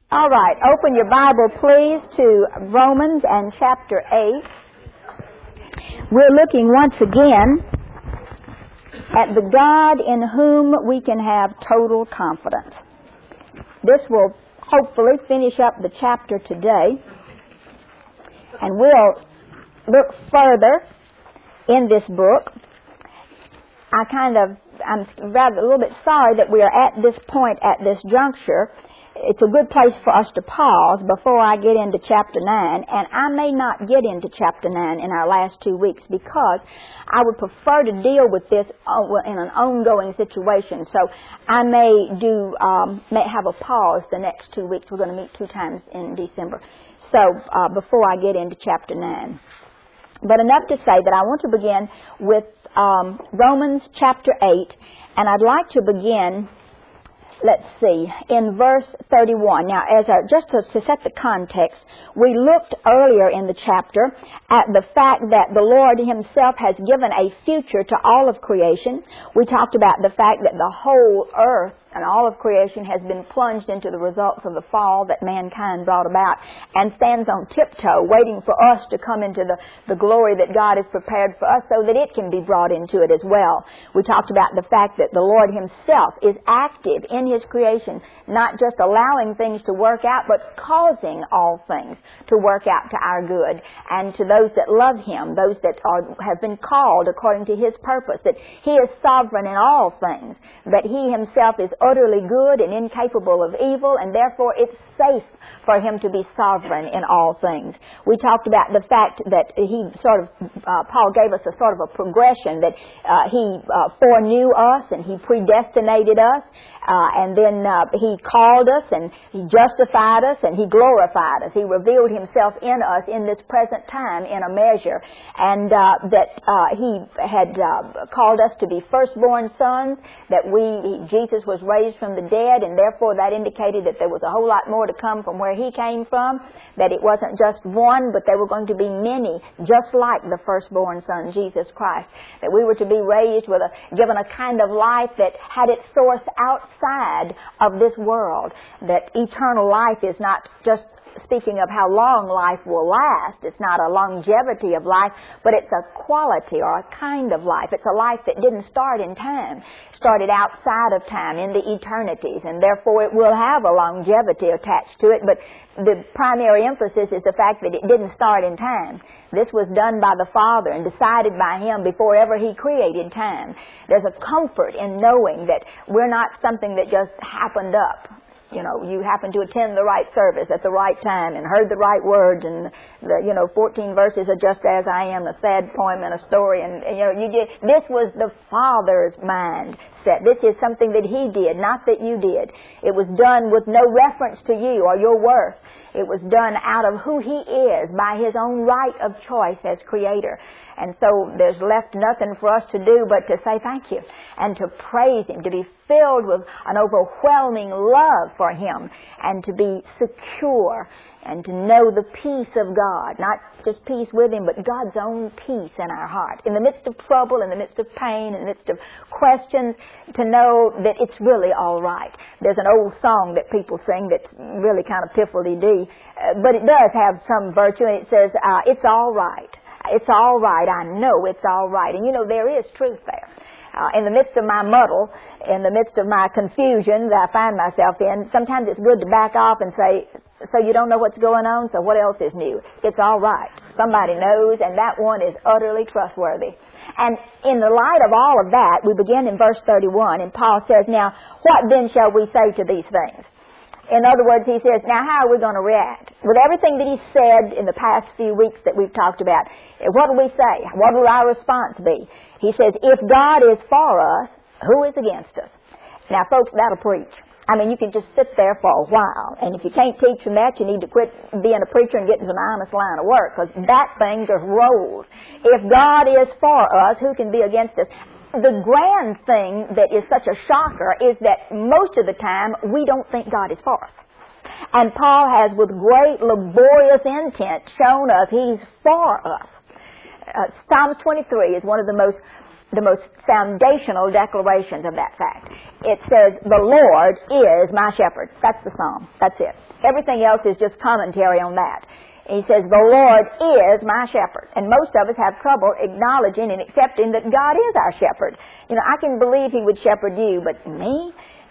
All right, open your Bible, please, to Romans and chapter 8. We're looking once again at the God in whom we can have total confidence. This will hopefully finish up the chapter today, and we'll look further in this book. I'm rather a little bit sorry that we are at this point, at this juncture. It's a good place for us to pause before I get into chapter 9, and I may not get into chapter 9 in our last 2 weeks because I would prefer to deal with this in an ongoing situation. So I may have a pause the next 2 weeks. We're going to meet 2 times in December. So before I get into chapter 9. But enough to say that I want to begin with Romans chapter 8, and I'd like to begin, let's see, in verse 31. Now, just to set the context, we looked earlier in the chapter at the fact that the Lord Himself has given a future to all of creation. We talked about the fact that the whole earth and all of creation has been plunged into the results of the fall that mankind brought about and stands on tiptoe waiting for us to come into the glory that God has prepared for us so that it can be brought into it as well. We talked about the fact that the Lord Himself is active in His creation, not just allowing things to work out, but causing all things to work out to our good. And to those that love Him, those that have been called according to His purpose, that He is sovereign in all things, that He Himself is utterly good and incapable of evil, and therefore it's safe for Him to be sovereign in all things. We talked about the fact that Paul gave us a sort of a progression, that He foreknew us and He predestinated us, and then He called us and He justified us and He glorified us. He revealed Himself in us in this present time in a measure, and that He had called us to be firstborn sons, that Jesus was raised from the dead, and therefore that indicated that there was a whole lot more to come from where He came from, that it wasn't just one, but there were going to be many, just like the firstborn Son, Jesus Christ, that we were to be raised given a kind of life that had its source outside of this world, that eternal life is not just speaking of how long life will last. It's not a longevity of life, but it's a quality or a kind of life. It's a life that didn't start in time. It started outside of time, in the eternities, and therefore it will have a longevity attached to it, but the primary emphasis is the fact that it didn't start in time. This was done by the Father and decided by Him before ever He created time. There's a comfort in knowing that we're not something that just happened up. You happen to attend the right service at the right time and heard the right words, and 14 verses of Just As I Am, a sad poem and a story, and this was the Father's mind set. This is something that He did, not that you did. It was done with no reference to you or your worth. It was done out of who He is by His own right of choice as Creator. And so there's left nothing for us to do but to say thank you and to praise Him, to be filled with an overwhelming love for Him, and to be secure and to know the peace of God, not just peace with Him, but God's own peace in our heart. In the midst of trouble, in the midst of pain, in the midst of questions, to know that it's really all right. There's an old song that people sing that's really kind of piffle-dee-dee, but it does have some virtue, and it says, it's all right. It's all right. I know it's all right. And there is truth there. In the midst of my muddle, in the midst of my confusion that I find myself in, sometimes it's good to back off and say, so you don't know what's going on, so what else is new? It's all right. Somebody knows, and that one is utterly trustworthy. And in the light of all of that, we begin in verse 31, and Paul says, now, what then shall we say to these things? In other words, he says, now how are we going to react? With everything that he said in the past few weeks that we've talked about, what do we say? What will our response be? He says, if God is for us, who is against us? Now, folks, that'll preach. I mean, you can just sit there for a while, and if you can't teach from that, you need to quit being a preacher and get into an honest line of work, because that thing just rolls. If God is for us, who can be against us? The grand thing that is such a shocker is that most of the time we don't think God is for us. And Paul has, with great laborious intent, shown us He's for us. Psalms 23 is one of the most foundational declarations of that fact. It says, the Lord is my shepherd. That's the psalm. That's it. Everything else is just commentary on that. He says, the Lord is my shepherd. And most of us have trouble acknowledging and accepting that God is our shepherd. You know, I can believe He would shepherd you, but me?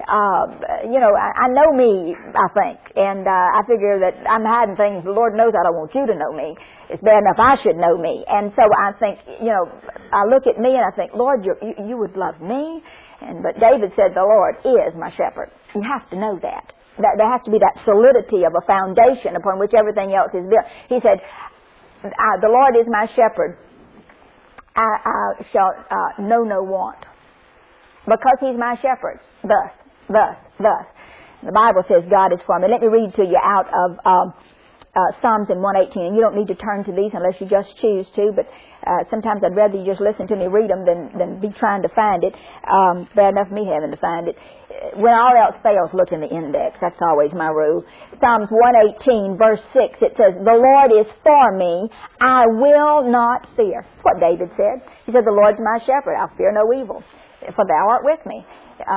I know me, I think. And I figure that I'm hiding things. The Lord knows I don't want you to know me. It's bad enough I should know me. And so I think, I look at me and I think, Lord, you would love me? But David said, the Lord is my shepherd. You have to know that. There has to be that solidity of a foundation upon which everything else is built. He said, the Lord is my shepherd. I shall know no want. Because He's my shepherd. Thus. The Bible says God is for me. Let me read to you out of Psalms in 118. And you don't need to turn to these unless you just choose to, but sometimes I'd rather you just listen to me read them than be trying to find it. Bad enough me having to find it. When all else fails, look in the index. That's always my rule. Psalms 118, verse 6, it says, the Lord is for me. I will not fear. That's what David said. He said, the Lord's my shepherd. I'll fear no evil, for thou art with me.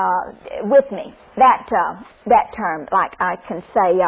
That term, like I can say,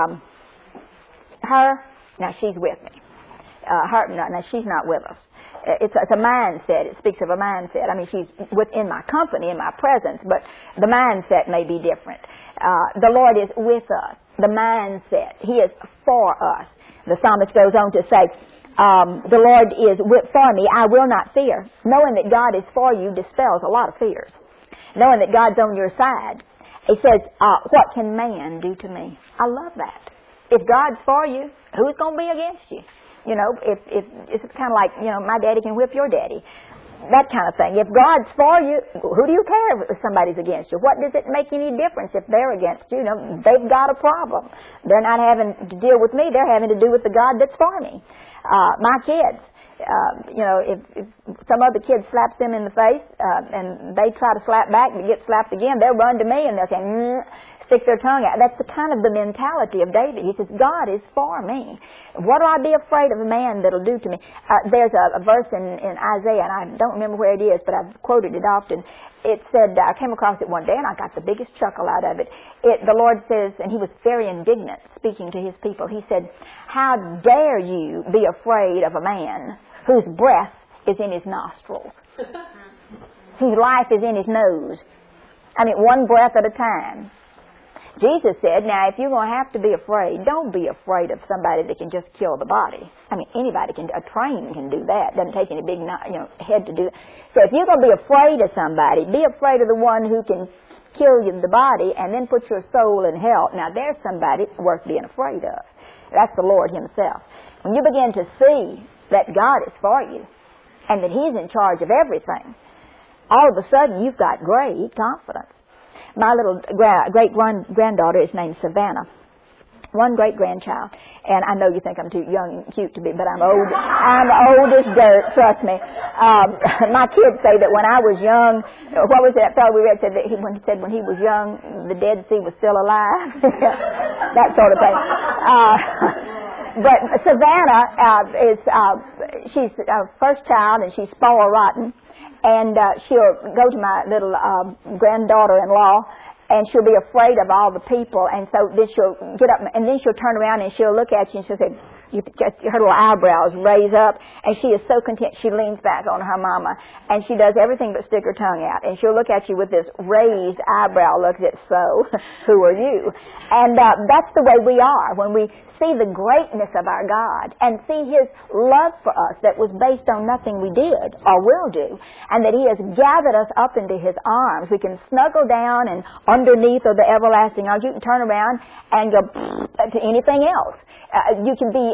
her, now she's with me. Her, no, she's not with us. It's a mindset. It speaks of a mindset. I mean, she's within my company, in my presence, but the mindset may be different. The Lord is with us. The mindset. He is for us. The psalmist goes on to say, the Lord is for me. I will not fear. Knowing that God is for you dispels a lot of fears. Knowing that God's on your side. He says, what can man do to me? I love that. If God's for you, who's going to be against you? You know, if it's kind of like, my daddy can whip your daddy. That kind of thing. If God's for you, who do you care if somebody's against you? What does it make any difference if they're against you? They've got a problem. They're not having to deal with me. They're having to do with the God that's for me. My kids, if some other kid slaps them in the face and they try to slap back and get slapped again, they'll run to me and they'll say, stick their tongue out. That's the kind of the mentality of David. He says, God is for me. What do I be afraid of a man that'll do to me? There's a verse in Isaiah, and I don't remember where it is, but I've quoted it often. It said, I came across it one day, and I got the biggest chuckle out of it. The Lord says, and He was very indignant speaking to His people. He said, how dare you be afraid of a man whose breath is in his nostrils, whose life is in his nose. I mean, one breath at a time. Jesus said, now, if you're going to have to be afraid, don't be afraid of somebody that can just kill the body. I mean, anybody can, a train can do that. Doesn't take any big, head to do that. So if you're going to be afraid of somebody, be afraid of the one who can kill you the body and then put your soul in hell. Now, there's somebody worth being afraid of. That's the Lord Himself. When you begin to see that God is for you and that He's in charge of everything, all of a sudden you've got great confidence. My little great-granddaughter is named Savannah. One great-grandchild. And I know you think I'm too young and cute to be, but I'm old. I'm old as dirt, trust me. My kids say that when I was young, what was that fellow we read said that when he was young, the Dead Sea was still alive? That sort of thing. But Savannah she's our first child, and she's spoiled rotten. And she'll go to my little granddaughter-in-law, and she'll be afraid of all the people. And so then she'll get up, and then she'll turn around and she'll look at you, and she'll say, her little eyebrows raise up, and she is so content. She leans back on her mama, and she does everything but stick her tongue out. And she'll look at you with this raised eyebrow look that, so, who are you? And that's the way we are when we see the greatness of our God and see His love for us that was based on nothing we did or will do, and that He has gathered us up into His arms. We can snuggle down and underneath of the everlasting arms. You can turn around and go to anything else. You can be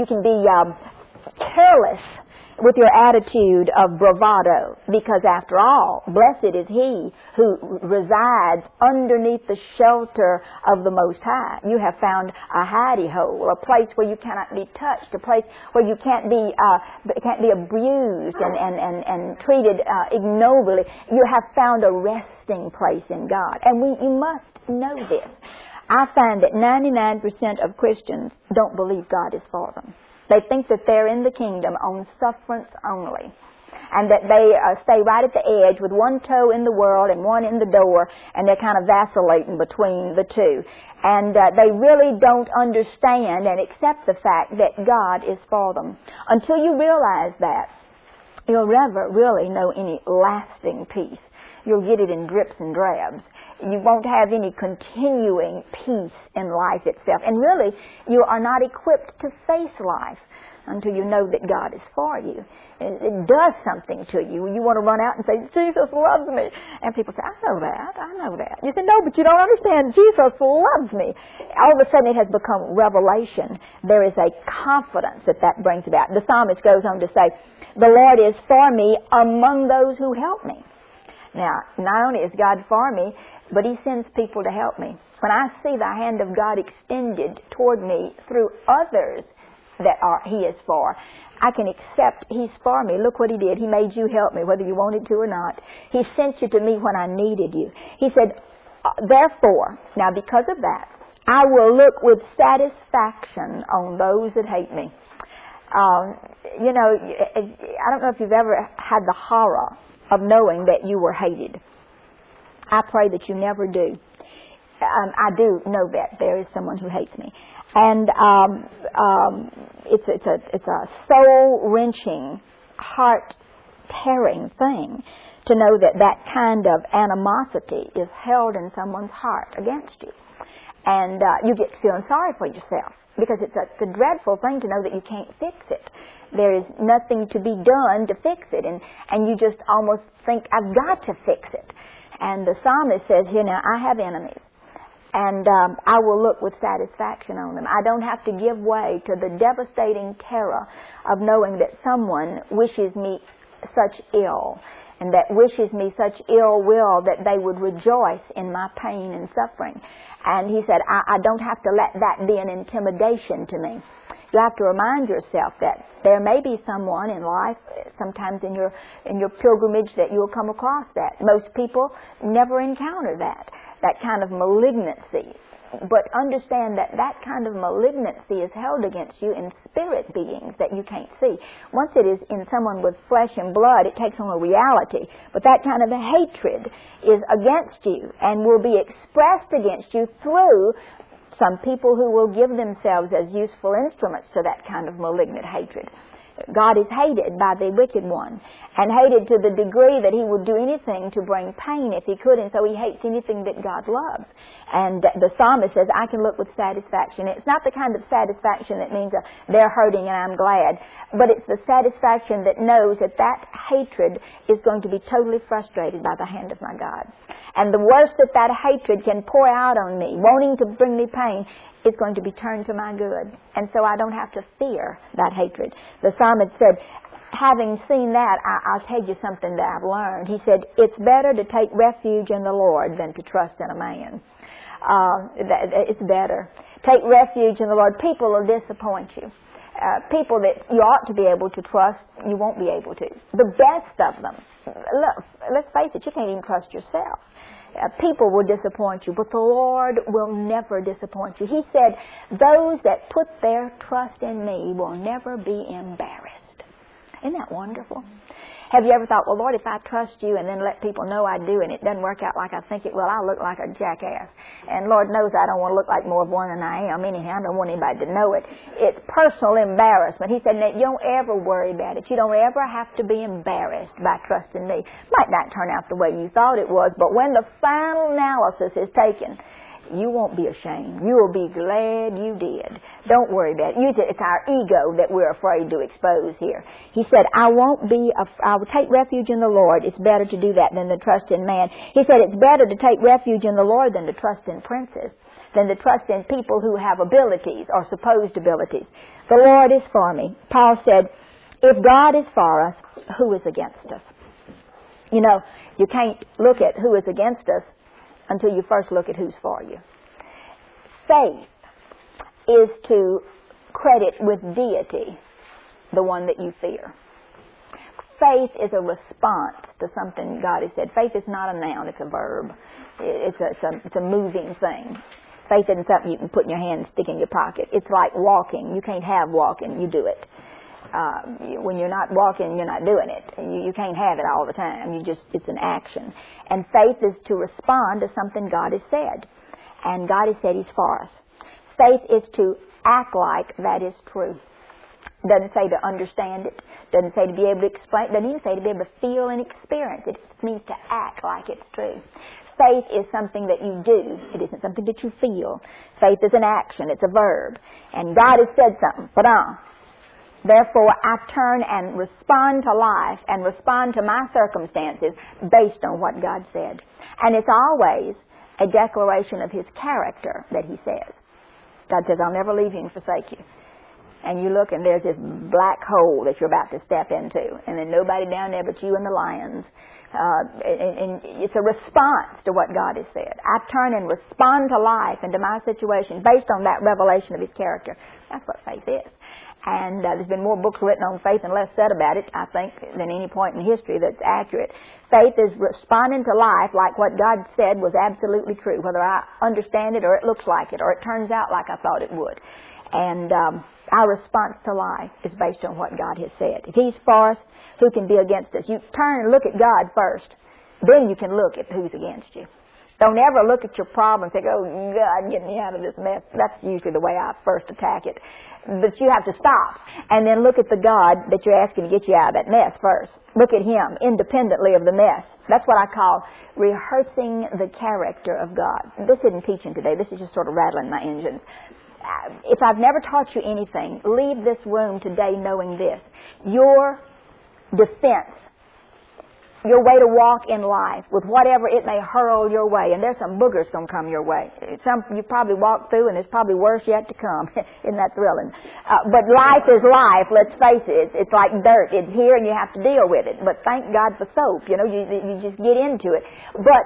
careless with your attitude of bravado, because after all, blessed is he who resides underneath the shelter of the Most High. You have found a hidey hole, a place where you cannot be touched, a place where you can't be abused and treated ignobly. You have found a resting place in God, and you must know this. I find that 99% of Christians don't believe God is for them. They think that they're in the kingdom on sufferance only, and that they stay right at the edge with one toe in the world and one in the door, and they're kind of vacillating between the two. And they really don't understand and accept the fact that God is for them. Until you realize that, you'll never really know any lasting peace. You'll get it in drips and drabs. You won't have any continuing peace in life itself. And really, you are not equipped to face life until you know that God is for you. It does something to you. You want to run out and say, Jesus loves me. And people say, I know that. You say, no, but you don't understand. Jesus loves me. All of a sudden it has become revelation. There is a confidence that brings about. The psalmist goes on to say, the Lord is for me among those who help me. Now, not only is God for me, but He sends people to help me. When I see the hand of God extended toward me through others He is for, I can accept He's for me. Look what He did. He made you help me, whether you wanted to or not. He sent you to me when I needed you. He said, therefore, now because of that, I will look with satisfaction on those that hate me. I don't know if you've ever had the horror of knowing that you were hated. I pray that you never do. I do know that there is someone who hates me, and it's a soul-wrenching, heart-tearing thing to know that kind of animosity is held in someone's heart against you, and you get feeling sorry for yourself because it's a dreadful thing to know that you can't fix it. There is nothing to be done to fix it, and you just almost think, I've got to fix it. And the psalmist says here, now, I have enemies, and I will look with satisfaction on them. I don't have to give way to the devastating terror of knowing that someone wishes me such ill, and that wishes me such ill will that they would rejoice in my pain and suffering. And he said, I don't have to let that be an intimidation to me. You have to remind yourself that there may be someone in life, sometimes in your pilgrimage, that you'll come across that. Most people never encounter that kind of malignancy. But understand that kind of malignancy is held against you in spirit beings that you can't see. Once it is in someone with flesh and blood, it takes on a reality. But that kind of a hatred is against you and will be expressed against you through some people who will give themselves as useful instruments to that kind of malignant hatred. God is hated by the wicked one, and hated to the degree that he would do anything to bring pain if he could, and so he hates anything that God loves. And the psalmist says, I can look with satisfaction. It's not the kind of satisfaction that means they're hurting and I'm glad, but it's the satisfaction that knows that hatred is going to be totally frustrated by the hand of my God. And the worst that hatred can pour out on me, wanting to bring me pain, is going to be turned to my good. And so I don't have to fear that hatred. The psalmist said, having seen that, I'll tell you something that I've learned. He said, it's better to take refuge in the Lord than to trust in a man. It's better. Take refuge in the Lord. People will disappoint you. People that you ought to be able to trust, you won't be able to. The best of them. Look, let's face it, you can't even trust yourself. People will disappoint you, but the Lord will never disappoint you. He said, those that put their trust in me will never be embarrassed. Isn't that wonderful? Have you ever thought, well, Lord, if I trust you and then let people know I do and it doesn't work out like I think it will, I'll look like a jackass. And Lord knows I don't want to look like more of one than I am. Anyhow, I don't want anybody to know it. It's personal embarrassment. He said, you don't ever worry about it. You don't ever have to be embarrassed by trusting me. Might not turn out the way you thought it was, but when the final analysis is taken, you won't be ashamed. You will be glad you did. Don't worry about it. It's our ego that we're afraid to expose here. He said, I will take refuge in the Lord. It's better to do that than to trust in man. He said, it's better to take refuge in the Lord than to trust in princes, than to trust in people who have abilities or supposed abilities. The Lord is for me. Paul said, if God is for us, who is against us? You know, you can't look at who is against us until you first look at who's for you. Faith is to credit with deity the one that you fear. Faith is a response to something God has said. Faith is not a noun, it's a verb. It's a moving thing. Faith isn't something you can put in your hand and stick in your pocket. It's like walking. You can't have walking. You do it. When you're not walking, you're not doing it. You can't have it all the time. It's an action. And faith is to respond to something God has said. And God has said He's for us. Faith is to act like that is true. Doesn't say to understand it. Doesn't say to be able to explain. Doesn't even say to be able to feel and experience it. It means to act like it's true. Faith is something that you do. It isn't something that you feel. Faith is an action. It's a verb. And God has said something. Therefore, I turn and respond to life and respond to my circumstances based on what God said. And it's always a declaration of His character that He says. God says, I'll never leave you and forsake you. And you look and there's this black hole that you're about to step into. And then nobody down there but you and the lions. And it's a response to what God has said. I turn and respond to life and to my situation based on that revelation of His character. That's what faith is. And there's been more books written on faith and less said about it, I think, than any point in history that's accurate. Faith is responding to life like what God said was absolutely true, whether I understand it or it looks like it or it turns out like I thought it would. And our response to life is based on what God has said. If He's for us, who can be against us? You turn and look at God first. Then you can look at who's against you. Don't ever look at your problem and think, oh, God, get me out of this mess. That's usually the way I first attack it. But you have to stop and then look at the God that you're asking to get you out of that mess first. Look at Him independently of the mess. That's what I call rehearsing the character of God. This isn't teaching today. This is just sort of rattling my engines. If I've never taught you anything, leave this room today knowing this. Your defense, your way to walk in life with whatever it may hurl your way, and there's some boogers going to come your way. Some you probably walked through, and there's probably worse yet to come. Isn't that thrilling? But life is life, let's face it. It's like dirt. It's here, and you have to deal with it. But thank God for soap. You know, you just get into it. But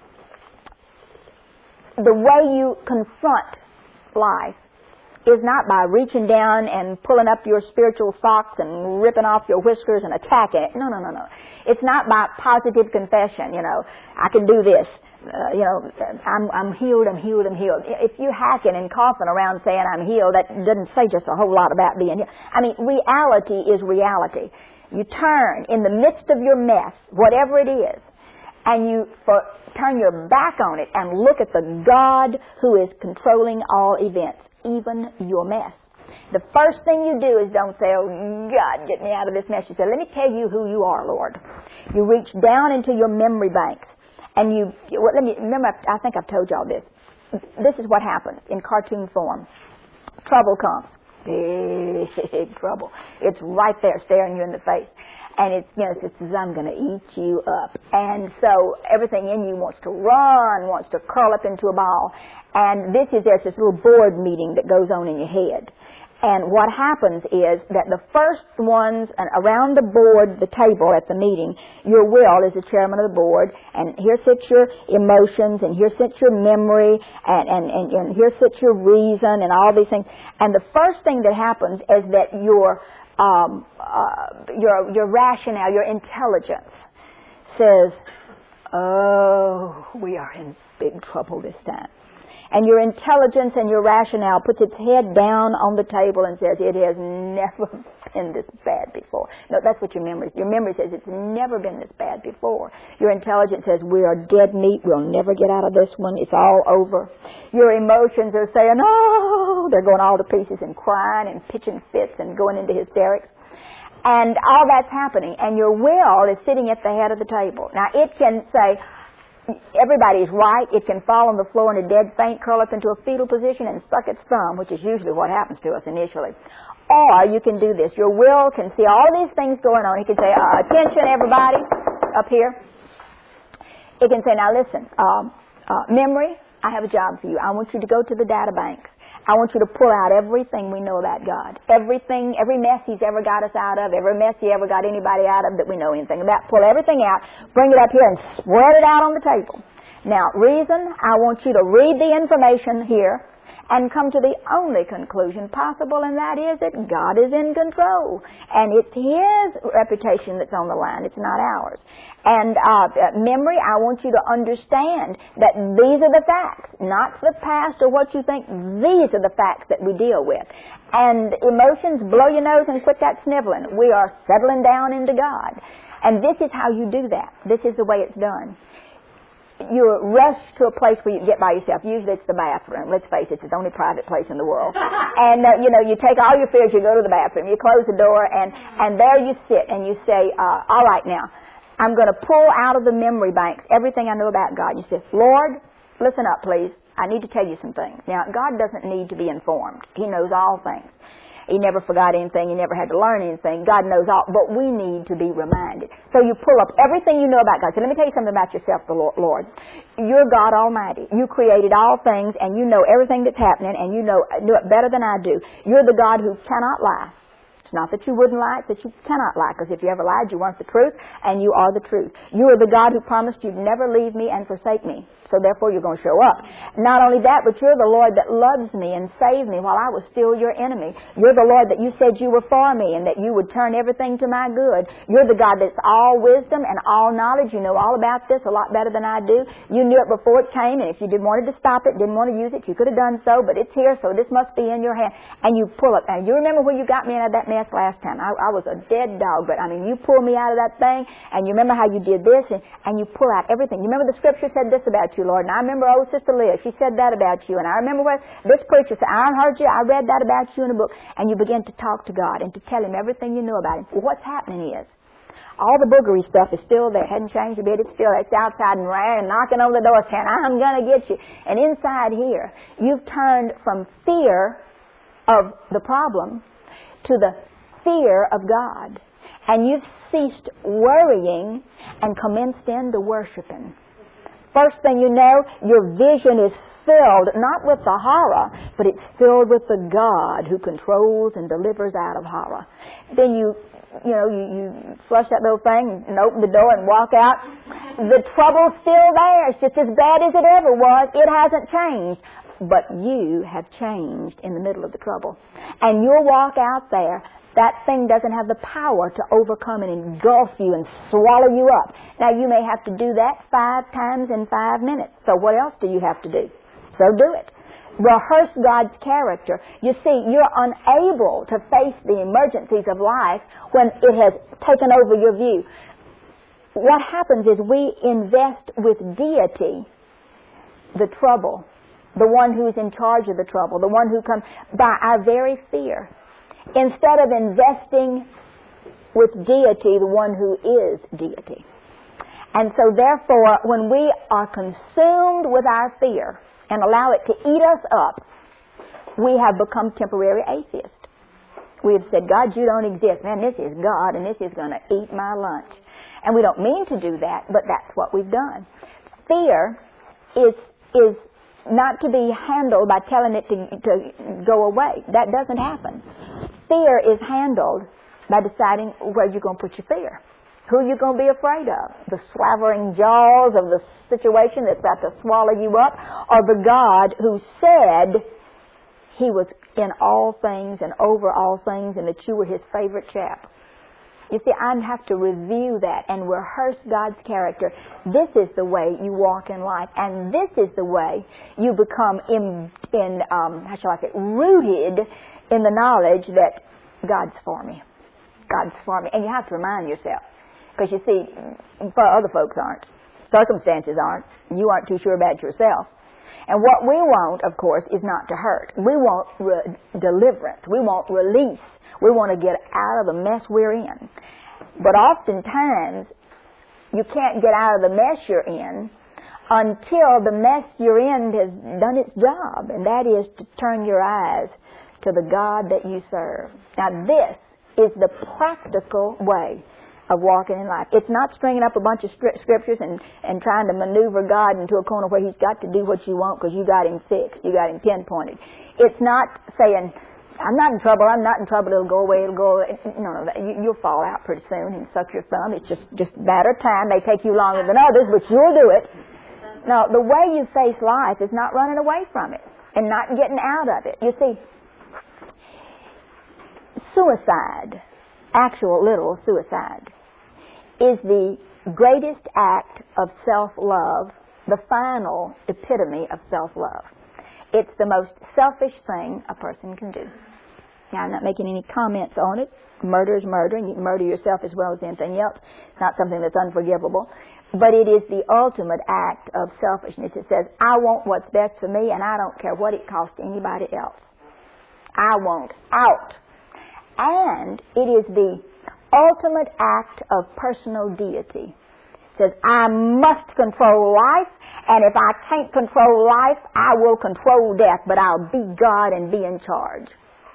the way you confront life is not by reaching down and pulling up your spiritual socks and ripping off your whiskers and attacking it. No. It's not by positive confession, I can do this. I'm healed. If you're hacking and coughing around saying I'm healed, that doesn't say just a whole lot about being healed. I mean, reality is reality. You turn in the midst of your mess, whatever it is, and you turn your back on it and look at the God who is controlling all events, even your mess. The first thing you do is don't say, oh, God, get me out of this mess. You say, let me tell you who you are, Lord. You reach down into your memory banks, and remember, I think I've told y'all this. This is what happens in cartoon form. Trouble comes. Big trouble. It's right there staring you in the face. And it says, I'm going to eat you up. And so everything in you wants to run, wants to curl up into a ball. And there's this little board meeting that goes on in your head. And what happens is that the first ones around the board, the table at the meeting, your will is the chairman of the board, and here sits your emotions, and here sits your memory, and here sits your reason, and all these things. And the first thing that happens is that your rationale, your intelligence says, oh, we are in big trouble this time. And your intelligence and your rationale puts its head down on the table and says, it has never been this bad before. No, that's what your memory says. It's never been this bad before. Your intelligence says, we are dead meat. We'll never get out of this one. It's all over. Your emotions are saying, oh, they're going all to pieces and crying and pitching fits and going into hysterics. And all that's happening. And your will is sitting at the head of the table. Now, it can say, everybody's right. It can fall on the floor in a dead faint, curl up into a fetal position, and suck its thumb, which is usually what happens to us initially. Or you can do this. Your will can see all these things going on. It can say, attention, everybody, up here. It can say, now listen, memory, I have a job for you. I want you to go to the data banks. I want you to pull out everything we know about God. Everything, every mess He's ever got us out of, every mess He ever got anybody out of that we know anything about. Pull everything out, bring it up here, and spread it out on the table. Now, reason, I want you to read the information here, and come to the only conclusion possible, and that is that God is in control. And it's His reputation that's on the line. It's not ours. And memory, I want you to understand that these are the facts, not the past or what you think. These are the facts that we deal with. And emotions, blow your nose and quit that sniveling. We are settling down into God. And this is how you do that. This is the way it's done. You rush to a place where you get by yourself. Usually it's the bathroom. Let's face it, it's the only private place in the world. And, you take all your fears, you go to the bathroom, you close the door, and there you sit and you say, all right now, I'm going to pull out of the memory banks everything I know about God. You say, Lord, listen up please. I need to tell you some things. Now, God doesn't need to be informed. He knows all things. He never forgot anything. He never had to learn anything. God knows all. But we need to be reminded. So you pull up everything you know about God. So let me tell you something about yourself, the Lord. You're God Almighty. You created all things, and you know everything that's happening, and you know it better than I do. You're the God who cannot lie. It's not that you wouldn't lie, it's that you cannot lie, because if you ever lied, you weren't the truth, and you are the truth. You are the God who promised you'd never leave me and forsake me. So therefore you're going to show up. Not only that, but you're the Lord that loves me and saved me while I was still your enemy. You're the Lord that you said you were for me and that you would turn everything to my good. You're the God that's all wisdom and all knowledge. You know all about this a lot better than I do. You knew it before it came, and if you wanted to stop it, didn't want to use it, you could have done so, but it's here, so this must be in your hand. And you pull it. And you remember when you got me out of that mess last time. I was a dead dog, but you pulled me out of that thing, and you remember how you did this, and you pull out everything. You remember the scripture said this about you, Lord, and I remember old Sister Leah, she said that about you, and I remember what this preacher said, I heard you, I read that about you in a book, and you begin to talk to God and to tell Him everything you know about Him. Well, what's happening is, all the boogery stuff is still there, hadn't changed a bit, it's still there, it's outside and raring and knocking over the door saying, I'm going to get you. And inside here, you've turned from fear of the problem to the fear of God. And you've ceased worrying and commenced into worshiping. First thing you know, your vision is filled not with the horror, but it's filled with the God who controls and delivers out of horror. Then you flush that little thing and open the door and walk out. The trouble's still there. It's just as bad as it ever was. It hasn't changed. But you have changed in the middle of the trouble. And you'll walk out there. That thing doesn't have the power to overcome and engulf you and swallow you up. Now, you may have to do that 5 times in 5 minutes. So what else do you have to do? So do it. Rehearse God's character. You see, you're unable to face the emergencies of life when it has taken over your view. What happens is we invest with deity the trouble, the one who's in charge of the trouble, the one who comes by our very fear, instead of investing with deity, the one who is deity. And so therefore, when we are consumed with our fear and allow it to eat us up, we have become temporary atheists. We have said, God, you don't exist. Man, this is God, and this is going to eat my lunch. And we don't mean to do that, but that's what we've done. Fear is not to be handled by telling it to go away. That doesn't happen. Fear is handled by deciding where you're going to put your fear. Who you're going to be afraid of. The slavering jaws of the situation that's about to swallow you up, or the God who said He was in all things and over all things and that you were His favorite chap. You see, I have to review that and rehearse God's character. This is the way you walk in life, and this is the way you become rooted in the knowledge that God's for me. God's for me. And you have to remind yourself. Because you see, other folks aren't. Circumstances aren't. You aren't too sure about yourself. And what we want, of course, is not to hurt. We want deliverance. We want release. We want to get out of the mess we're in. But oftentimes, you can't get out of the mess you're in until the mess you're in has done its job, and that is to turn your eyes to the God that you serve. Now, this is the practical way of walking in life. It's not stringing up a bunch of scriptures and trying to maneuver God into a corner where He's got to do what you want because you got Him fixed, you got Him pinpointed. It's not saying, I'm not in trouble, it'll go away, No, you'll fall out pretty soon and suck your thumb. It's just a matter of time. They take you longer than others, but you'll do it. No, the way you face life is not running away from it. and not getting out of it. You see, suicide, actual literal suicide, is the greatest act of self-love, the final epitome of self-love. It's the most selfish thing a person can do. Now, I'm not making any comments on it. Murder is murder, and you can murder yourself as well as anything else. It's not something that's unforgivable. But it is the ultimate act of selfishness. It says, I want what's best for me, and I don't care what it costs anybody else. I want out. And it is the ultimate act of personal deity. It says, I must control life, and if I can't control life, I will control death, but I'll be God and be in charge.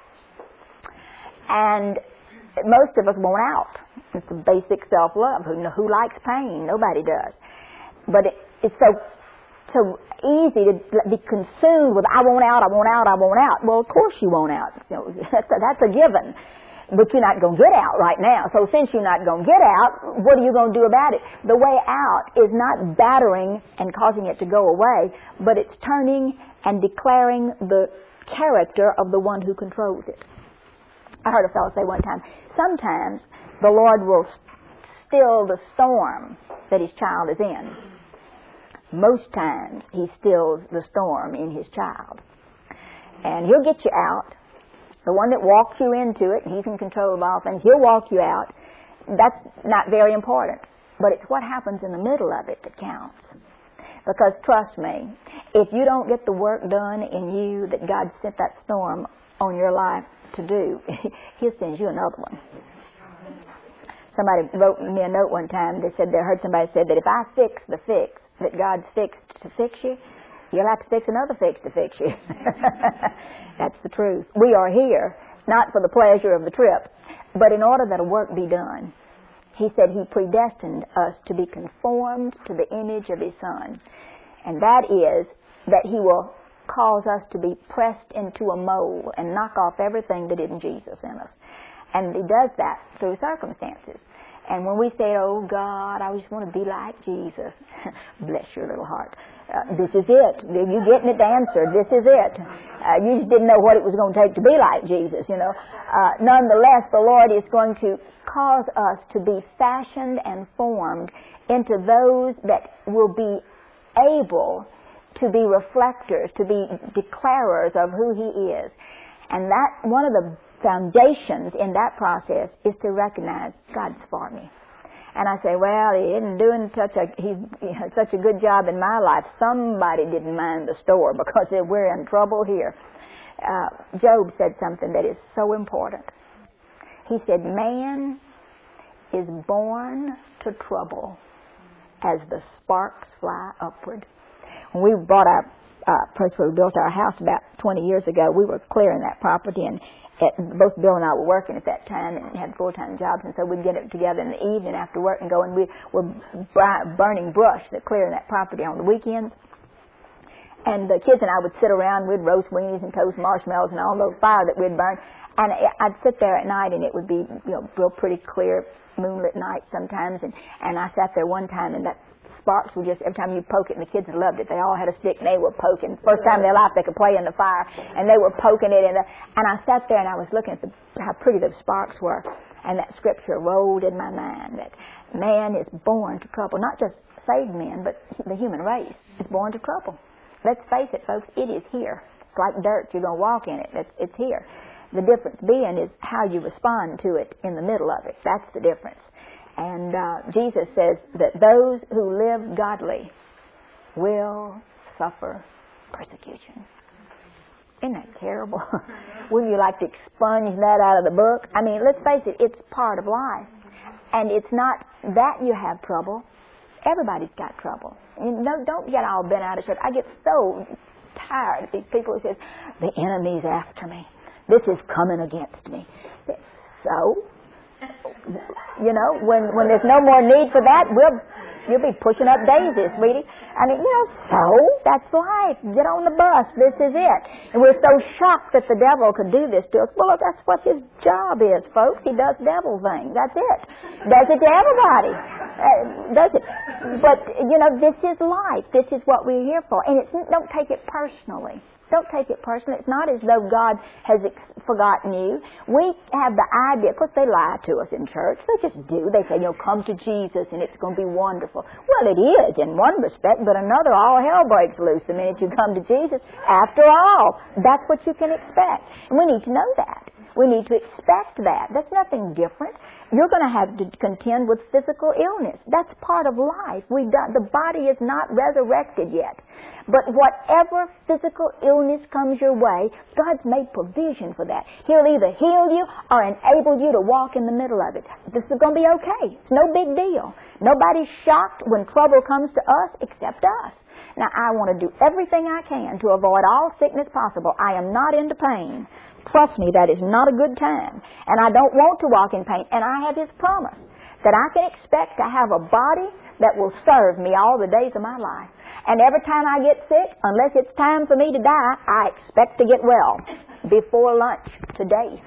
And most of us want out. It's a basic self-love. Who likes pain? Nobody does. But it's so easy to be consumed with, I want out, I want out, I want out. Well, of course you want out. You know, that's a given. But you're not going to get out right now. So since you're not going to get out, what are you going to do about it? The way out is not battering and causing it to go away, but it's turning and declaring the character of the one who controls it. I heard a fellow say one time, sometimes the Lord will still the storm that his child is in. Most times he stills the storm in his child. And he'll get you out. The one that walks you into it, and he's in control of all things, he'll walk you out. That's not very important. But it's what happens in the middle of it that counts. Because trust me, if you don't get the work done in you that God sent that storm on your life to do, he'll send you another one. Somebody wrote me a note one time. They said they heard somebody said that if I fix the fix that God's fixed to fix you, you'll have to fix another fix to fix you. That's the truth. We are here, not for the pleasure of the trip, but in order that a work be done. He said he predestined us to be conformed to the image of his Son. And that is that he will cause us to be pressed into a mold and knock off everything that isn't Jesus in us. And he does that through circumstances. And when we say, oh, God, I just want to be like Jesus, bless your little heart. This is it. You're getting it answered. This is it. You just didn't know what it was going to take to be like Jesus, you know. Nonetheless, the Lord is going to cause us to be fashioned and formed into those that will be able to be reflectors, to be declarers of who he is. And that one of the foundations in that process is to recognize God's for me. And I say, well, he isn't doing such a good job in my life. Somebody didn't mind the store because we're in trouble here. Job said something that is so important. He said, man is born to trouble as the sparks fly upward. When we bought our first we built our house about 20 years ago, we were clearing that property, and both Bill and I were working at that time and had full-time jobs, and so we'd get it together in the evening after work and go, and we were burning brush, clearing that property on the weekends. And the kids and I would sit around, we'd roast weenies and toast marshmallows and all those fire that we'd burn. And I'd sit there at night, and it would be, real pretty clear moonlit night sometimes. And I sat there one time, and that sparks were just, every time you poke it, and the kids loved it. They all had a stick, and they were poking. First time in their life they could play in the fire, and they were poking it. And I sat there, and I was looking at how pretty those sparks were. And that scripture rolled in my mind that man is born to trouble. Not just saved men, but the human race is born to trouble. Let's face it, folks, it is here. It's like dirt. You're going to walk in it. It's here. The difference being is how you respond to it in the middle of it. That's the difference. And Jesus says that those who live godly will suffer persecution. Isn't that terrible? Wouldn't you like to expunge that out of the book? I mean, let's face it, it's part of life. And it's not that you have trouble. Everybody's got trouble. Don't get all bent out of shape. I get so tired of these people who say, the enemy's after me. This is coming against me. So, when there's no more need for that, you'll be pushing up daisies, sweetie. I mean, so that's life. Get on the bus. This is it. And we're so shocked that the devil could do this to us. Well, that's what his job is, folks. He does devil things. That's it. Does it to everybody. Does it. But, this is life. This is what we're here for. And don't take it personally. Don't take it personally. It's not as though God has forgotten you. We have the idea, of course they lie to us in church. They just do. They say, come to Jesus and it's going to be wonderful. Well, it is in one respect, but another, all hell breaks loose the minute you come to Jesus. After all, that's what you can expect. And we need to know that. We need to expect that. That's nothing different. You're going to have to contend with physical illness. That's part of life. The body is not resurrected yet. But whatever physical illness comes your way, God's made provision for that. He'll either heal you or enable you to walk in the middle of it. This is going to be okay. It's no big deal. Nobody's shocked when trouble comes to us except us. Now, I want to do everything I can to avoid all sickness possible. I am not into pain. Trust me, that is not a good time. And I don't want to walk in pain. And I have His promise that I can expect to have a body that will serve me all the days of my life. And every time I get sick, unless it's time for me to die, I expect to get well before lunch today.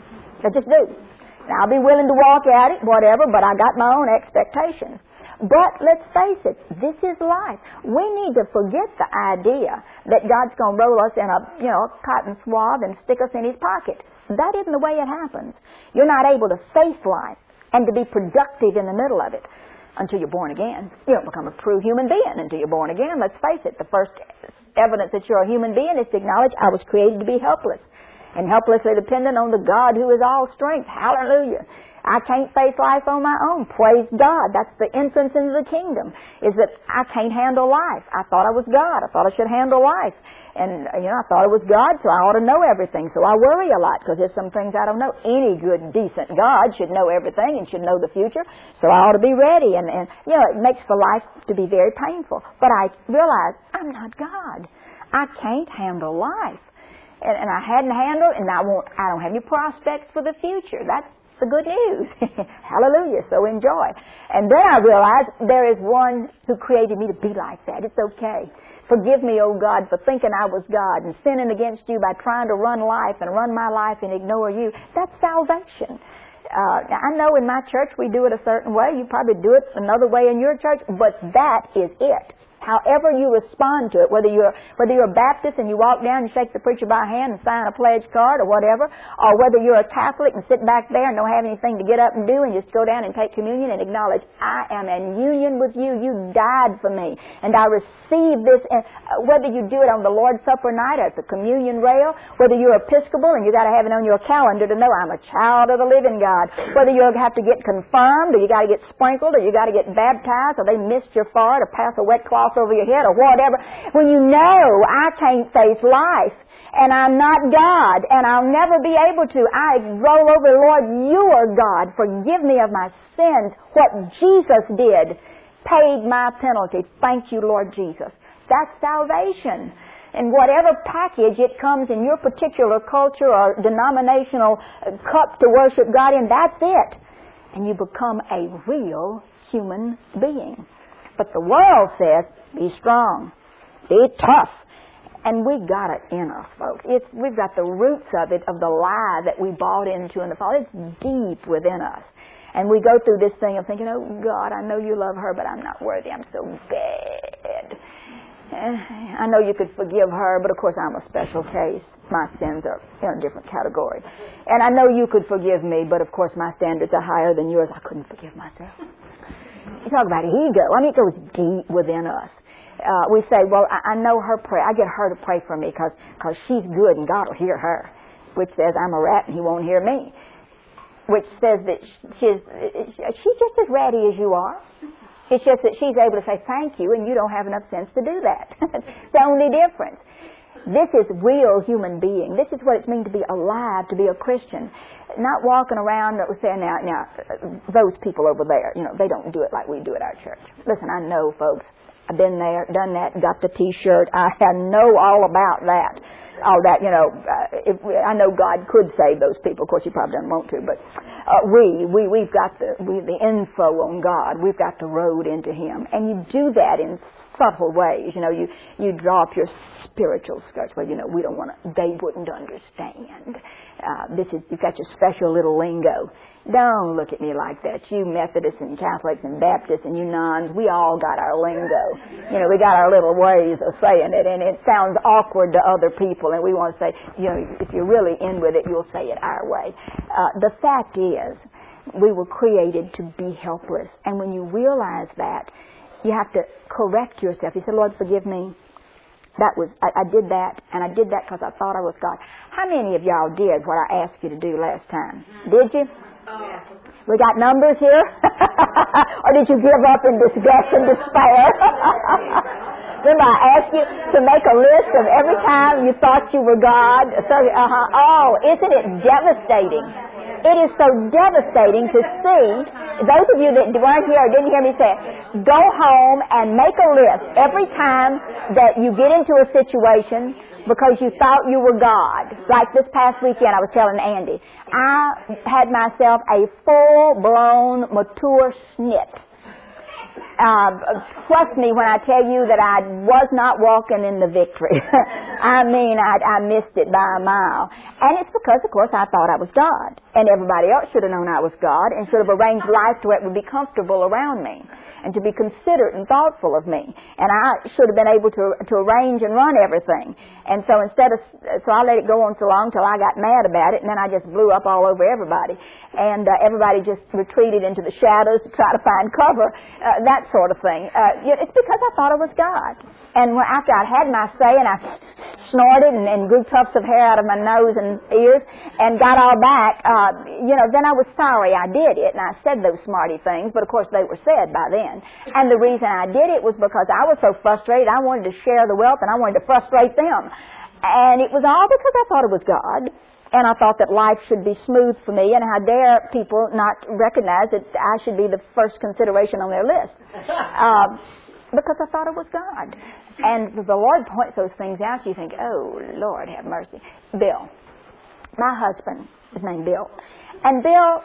I just do. Now, I'll be willing to walk at it, whatever, but I got my own expectations. But let's face it, this is life. We need to forget the idea that God's going to roll us in a cotton swab and stick us in His pocket. That isn't the way it happens. You're not able to face life and to be productive in the middle of it until you're born again. You don't become a true human being until you're born again. Let's face it, the first evidence that you're a human being is to acknowledge I was created to be helpless and helplessly dependent on the God who is all strength. Hallelujah. I can't face life on my own. Praise God. That's the entrance into the kingdom, is that I can't handle life. I thought I was God. I thought I should handle life. And, I thought it was God, so I ought to know everything. So I worry a lot because there's some things I don't know. Any good, decent God should know everything and should know the future. So I ought to be ready. And it makes for life to be very painful. But I realize I'm not God. I can't handle life. And I hadn't handled, and I don't have any prospects for the future. That's the good news. Hallelujah. So enjoy. And then I realized there is one who created me to be like that. It's okay. Forgive me, oh God, for thinking I was God and sinning against you by trying to run life and run my life and ignore you. That's salvation. I know in my church we do it a certain way. You probably do it another way in your church, but that is it. However you respond to it, whether you're a Baptist and you walk down and shake the preacher by the hand and sign a pledge card or whatever, or whether you're a Catholic and sit back there and don't have anything to get up and do and just go down and take communion and acknowledge, I am in union with you. You died for me. And I receive this. And whether you do it on the Lord's Supper night or at the communion rail, whether you're Episcopal and you got to have it on your calendar to know I'm a child of the living God, whether you have to get confirmed or you got to get sprinkled or you got to get baptized or they missed your forehead or pass a wet cloth over your head or whatever, when you know I can't face life and I'm not God and I'll never be able to, I roll over, Lord, you are God. Forgive me of my sins. What Jesus did paid my penalty. Thank you, Lord Jesus. That's salvation. And whatever package it comes in your particular culture or denominational cup to worship God in, that's it. And you become a real human being. But the world says, be strong, be tough. And we got it in us, folks. We've got the roots of it, of the lie that we bought into in the fall. It's deep within us. And we go through this thing of thinking, oh, God, I know you love her, but I'm not worthy. I'm so bad. I know you could forgive her, but of course I'm a special case. My sins are in a different category. And I know you could forgive me, but of course my standards are higher than yours. I couldn't forgive myself. You talk about ego. I mean, it goes deep within us. We say, well, I know her prayer. I get her to pray for me because she's good and God will hear her. Which says, I'm a rat and He won't hear me. Which says that she's just as ratty as you are. It's just that she's able to say thank you and you don't have enough sense to do that. It's the only difference. This is real human being. This is what it means to be alive, to be a Christian. Not walking around saying, now, those people over there, they don't do it like we do at our church. Listen, I know, folks. I've been there, done that, got the T-shirt. I know all about that. All that, I know God could save those people. Of course, He probably doesn't want to, but We've got the info on God. We've got the road into Him. And you do that in subtle ways. You draw up your spiritual skirts. Well, we don't want to, they wouldn't understand. You've got your special little lingo. Don't look at me like that. You Methodists and Catholics and Baptists and you nuns, we all got our lingo. We got our little ways of saying it, and it sounds awkward to other people, and we want to say, if you're really in with it, you'll say it our way. The fact is, we were created to be helpless, and when you realize that, you have to correct yourself. You say, Lord, forgive me. I did that, and I did that because I thought I was God. How many of y'all did what I asked you to do last time? Did you? We got numbers here? Or did you give up in disgust and despair? Remember, I asked you to make a list of every time you thought you were God. Oh, isn't it devastating? It is so devastating to see. Those of you that weren't here or didn't hear me say it, go home and make a list every time that you get into a situation because you thought you were God. Like this past weekend, I was telling Andy, I had myself a full-blown, mature snit. Trust me when I tell you that I was not walking in the victory. I missed it by a mile. And it's because, of course, I thought I was God. And everybody else should have known I was God and should have arranged life to where it would be comfortable around me and to be considerate and thoughtful of me. And I should have been able to arrange and run everything. And so so I let it go on so long till I got mad about it, and then I just blew up all over everybody. And everybody just retreated into the shadows to try to find cover, that sort of thing. It's because I thought I was God. And after I'd had my say and I snorted and grew tufts of hair out of my nose and ears and got all back, then I was sorry I did it. And I said those smarty things, but of course they were said by then. And the reason I did it was because I was so frustrated. I wanted to share the wealth and I wanted to frustrate them. And it was all because I thought it was God. And I thought that life should be smooth for me, and how dare people not recognize that I should be the first consideration on their list. Because I thought it was God. And the Lord points those things out, you think, oh, Lord, have mercy. Bill, my husband is named Bill. And Bill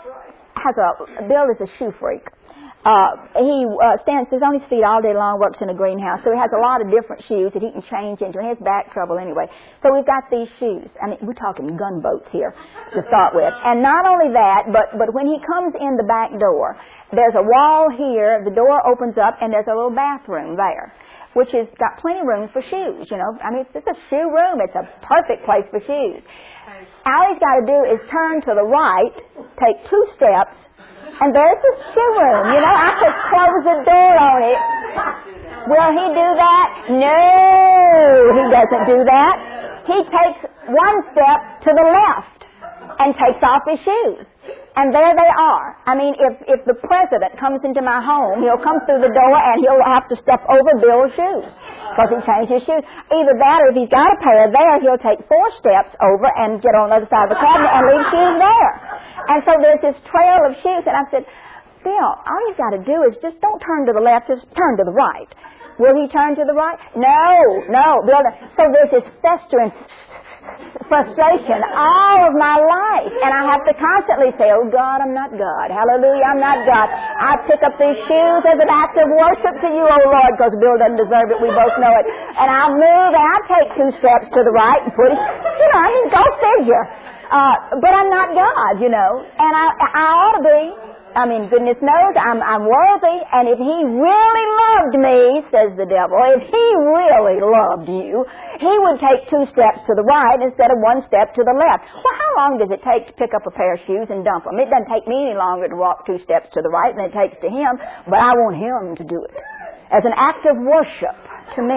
is a shoe freak. He stands on his feet all day long, works in a greenhouse, so he has a lot of different shoes that he can change into. He has back trouble anyway. So we've got these shoes. I mean, we're talking gunboats here to start with. And not only that, but when he comes in the back door, there's a wall here, the door opens up, and there's a little bathroom there, which has got plenty of room for shoes, I mean, it's a shoe room. It's a perfect place for shoes. All he's got to do is turn to the right, take 2 steps, and there's the shoe room. I could close the door on it. Will he do that? No, he doesn't do that. He takes 1 step to the left and takes off his shoes. And there they are. I mean, if the president comes into my home, he'll come through the door and he'll have to step over Bill's shoes because he changed his shoes. Either that or if he's got a pair there, he'll take 4 steps over and get on the other side of the cabinet and leave shoes there. And so there's this trail of shoes. And I said, Bill, all you've got to do is just don't turn to the left, just turn to the right. Will he turn to the right? No, Bill. So there's this festering frustration all of my life, and I have to constantly say, oh God, I'm not God. Hallelujah, I'm not God. I pick up these shoes as an act of worship to you, oh Lord, because Bill doesn't deserve it. We both know it. And I'll move and I'll take 2 steps to the right and put it, go figure. But I'm not God, and I ought to be. I mean, goodness knows I'm worthy, and if he really loved me, says the devil, if he really loved you, he would take 2 steps to the right instead of 1 step to the left. Well, how long does it take to pick up a pair of shoes and dump them? It doesn't take me any longer to walk 2 steps to the right than it takes to him, but I want him to do it as an act of worship to me.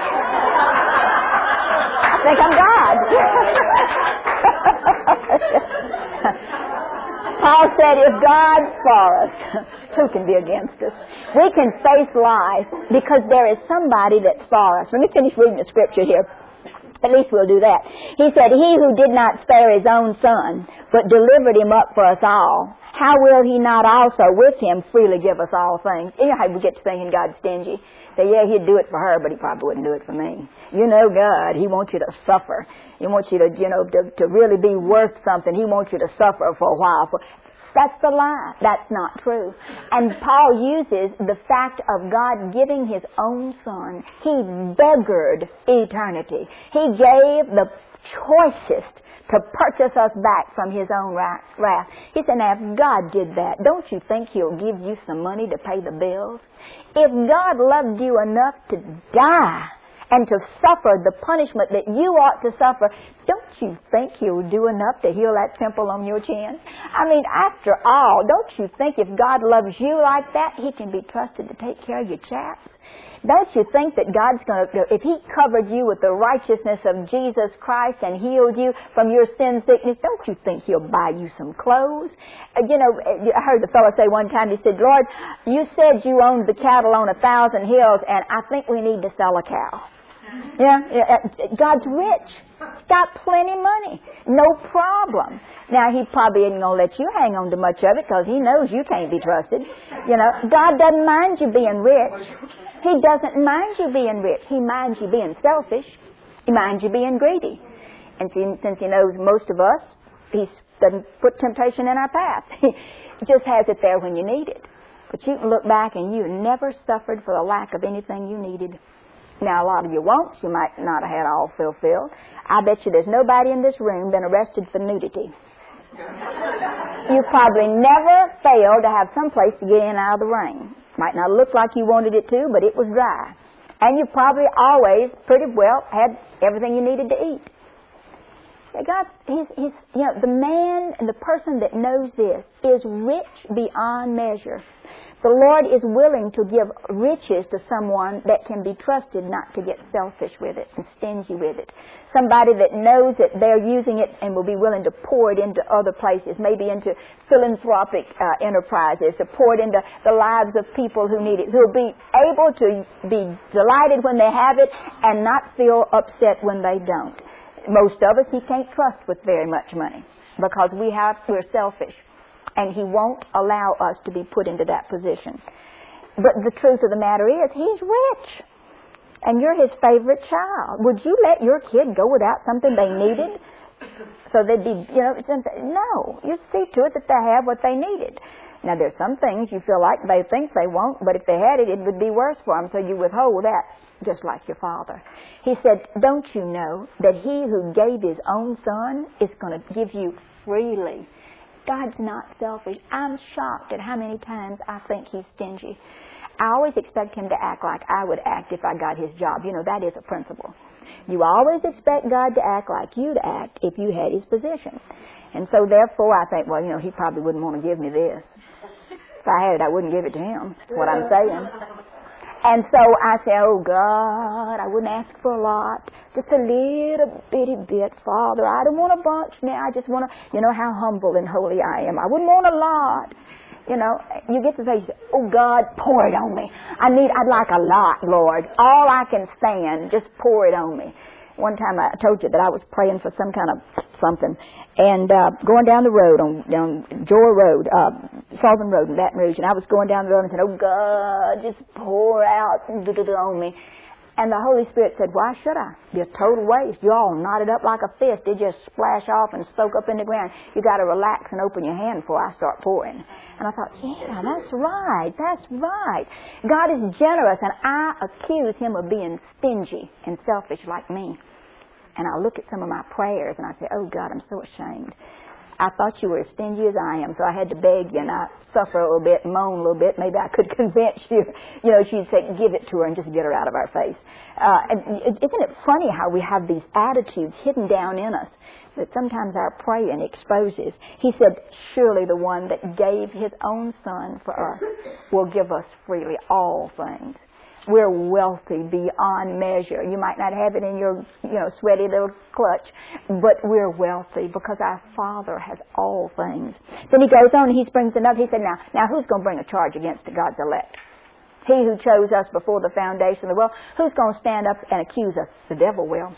I think I'm God. Paul said, if God's for us, who can be against us? We can face life because there is somebody that's for us. Let me finish reading the scripture here. At least we'll do that. He said, he who did not spare his own son, but delivered him up for us all, how will he not also with him freely give us all things? You know how we get to thinking God's stingy? Say, yeah, he'd do it for her, but he probably wouldn't do it for me. God, he wants you to suffer. He wants you to, to really be worth something. He wants you to suffer for a while. That's the lie. That's not true. And Paul uses the fact of God giving His own Son. He beggared eternity. He gave the choicest to purchase us back from His own wrath. He said, now if God did that, don't you think He'll give you some money to pay the bills? If God loved you enough to die and to suffer the punishment that you ought to suffer, don't you think He'll do enough to heal that pimple on your chin? I mean, after all, don't you think if God loves you like that, He can be trusted to take care of your chaps? Don't you think that God's going to, if He covered you with the righteousness of Jesus Christ and healed you from your sin sickness, don't you think He'll buy you some clothes? You know, I heard the fellow say one time, he said, Lord, you said you owned the cattle on 1,000 hills, and I think we need to sell a cow. Yeah, God's rich. He's got plenty of money. No problem. Now, He probably isn't going to let you hang on to much of it because He knows you can't be trusted. You know, God doesn't mind you being rich. He doesn't mind you being rich. He minds you being selfish. He minds you being greedy. And since He knows most of us, He doesn't put temptation in our path. He just has it there when you need it. But you can look back and you never suffered for the lack of anything you needed. Now, a lot of you won't. You might not have had all fulfilled. I bet you there's nobody in this room been arrested for nudity. You probably never failed to have some place to get in out of the rain. Might not look like you wanted it to, but it was dry. And you probably always pretty well had everything you needed to eat. God, he's the man and the person that knows this is rich beyond measure. The Lord is willing to give riches to someone that can be trusted not to get selfish with it and stingy with it. Somebody that knows that they're using it and will be willing to pour it into other places, maybe into philanthropic enterprises, to pour it into the lives of people who need it, who will be able to be delighted when they have it and not feel upset when they don't. Most of us He can't trust with very much money because we're selfish. And He won't allow us to be put into that position. But the truth of the matter is, He's rich. And you're His favorite child. Would you let your kid go without something they needed? So they'd be, no. You see to it that they have what they needed. Now, there's some things you feel like they think they won't, but if they had it, it would be worse for them. So you withhold that, just like your Father. He said, don't you know that He who gave His own Son is going to give you freely? God's not selfish. I'm shocked at how many times I think He's stingy. I always expect Him to act like I would act if I got His job. You know, that is a principle. You always expect God to act like you'd act if you had His position. And so therefore I think, well, He probably wouldn't want to give me this. If I had it, I wouldn't give it to Him. That's what I'm saying. And so I say, oh, God, I wouldn't ask for a lot. Just a little bitty bit, Father. I don't want a bunch now. I just want to, how humble and holy I am. I wouldn't want a lot. You get to say, oh, God, pour it on me. I'd like a lot, Lord. All I can stand, just pour it on me. One time I told you that I was praying for some kind of something, and going down the road, down Joy Road, Sullivan Road in Baton Rouge, and I was going down the road and said, oh, God, just pour out on me. And the Holy Spirit said, why should I? Be a total waste. You all knotted up like a fist. It just splash off and soak up in the ground. You got to relax and open your hand before I start pouring. And I thought, yeah, that's right. That's right. God is generous, and I accuse Him of being stingy and selfish like me. And I look at some of my prayers and I say, oh, God, I'm so ashamed. I thought you were as stingy as I am, so I had to beg you, and I suffer a little bit, moan a little bit. Maybe I could convince you. She'd say, give it to her and just get her out of our face. Isn't it funny how we have these attitudes hidden down in us that sometimes our praying exposes? He said, surely the one that gave His own Son for us will give us freely all things. We're wealthy beyond measure. You might not have it in your, sweaty little clutch, but we're wealthy because our Father has all things. Then he goes on and he brings another. He said, now who's going to bring a charge against God's elect? He who chose us before the foundation of the world. Who's going to stand up and accuse us? The devil will.